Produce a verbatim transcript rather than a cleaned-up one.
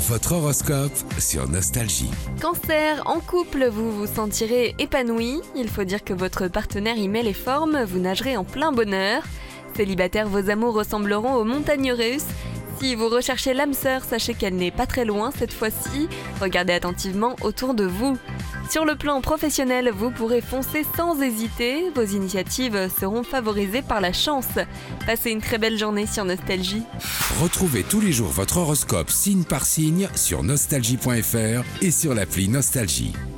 Votre horoscope sur Nostalgie. Cancer, en couple, vous vous sentirez épanoui. Il faut dire que votre partenaire y met les formes, vous nagerez en plein bonheur. Célibataire, vos amours ressembleront aux montagnes russes. Si vous recherchez l'âme sœur, sachez qu'elle n'est pas très loin cette fois-ci. Regardez attentivement autour de vous. Sur le plan professionnel, vous pourrez foncer sans hésiter. Vos initiatives seront favorisées par la chance. Passez une très belle journée sur Nostalgie. Retrouvez tous les jours votre horoscope signe par signe sur nostalgie point f r et sur l'appli Nostalgie.